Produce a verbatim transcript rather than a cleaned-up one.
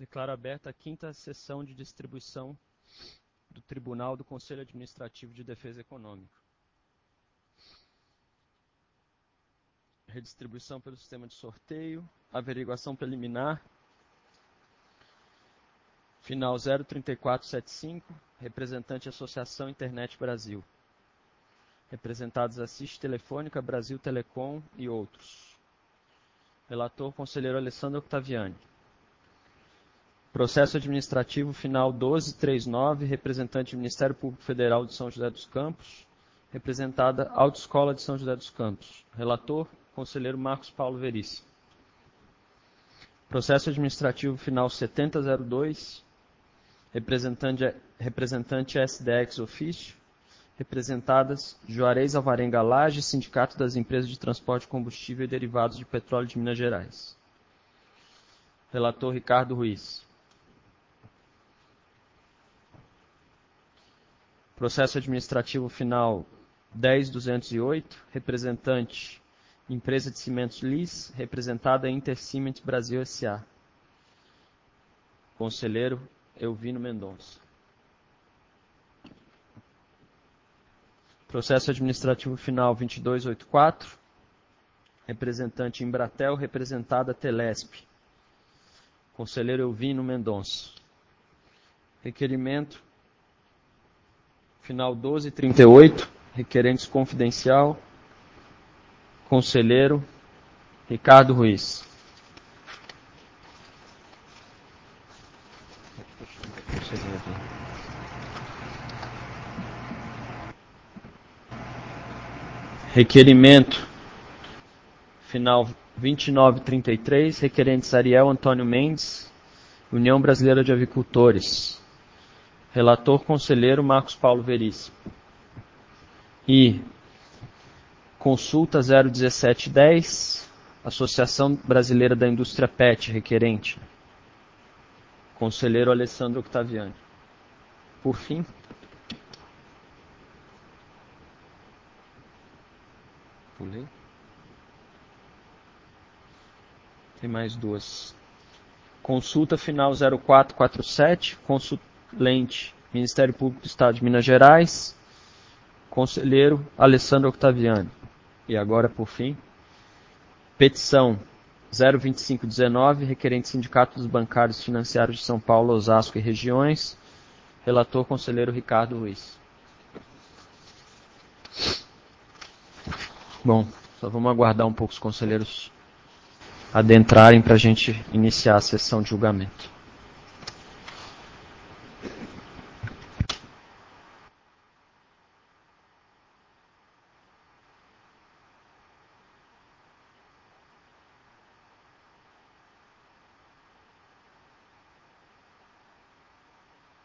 Declaro aberta a quinta sessão de distribuição do Tribunal do Conselho Administrativo de Defesa Econômica. Redistribuição pelo sistema de sorteio, averiguação preliminar, final zero três quatro sete cinco, representante Associação Internet Brasil. Representados Assiste Telefônica, Brasil Telecom e outros. Relator, conselheiro Alessandro Octaviani. Processo administrativo final doze trinta e nove, representante do Ministério Público Federal de São José dos Campos, representada Autoescola de São José dos Campos. Relator, conselheiro Marcos Paulo Veríssimo. Processo administrativo final setenta zero dois, representante, representante S D X ofício, representadas Juarez Alvarenga Lage, Sindicato das Empresas de Transporte de Combustível e Derivados de Petróleo de Minas Gerais. Relator Ricardo Ruiz. Processo administrativo final dez duzentos e oito, representante Empresa de Cimentos Lis, representada Intercimentos Brasil S A. Conselheiro Elvino Mendonça. Processo administrativo final vinte e dois oitenta e quatro, representante Embratel, representada Telesp. Conselheiro Elvino Mendonça. Requerimento final doze trinta e oito, requerentes confidencial, conselheiro Ricardo Ruiz. Requerimento final vinte e nove trinta e três, requerentes Ariel Antônio Mendes, União Brasileira de Avicultores. Relator, conselheiro Marcos Paulo Veríssimo. E consulta zero dezessete dez, Associação Brasileira da Indústria P E T, requerente. Conselheiro Alessandro Octaviani. Por fim, pulei. Tem mais duas. Consulta final zero quatro quatro sete, consulente Ministério Público do Estado de Minas Gerais, conselheiro Alessandro Octaviani. E agora, por fim, petição zero vinte e cinco dezenove, requerente Sindicato dos Bancários Financiários de São Paulo, Osasco e Regiões, relator conselheiro Ricardo Ruiz. Bom, só vamos aguardar um pouco os conselheiros adentrarem para a gente iniciar a sessão de julgamento.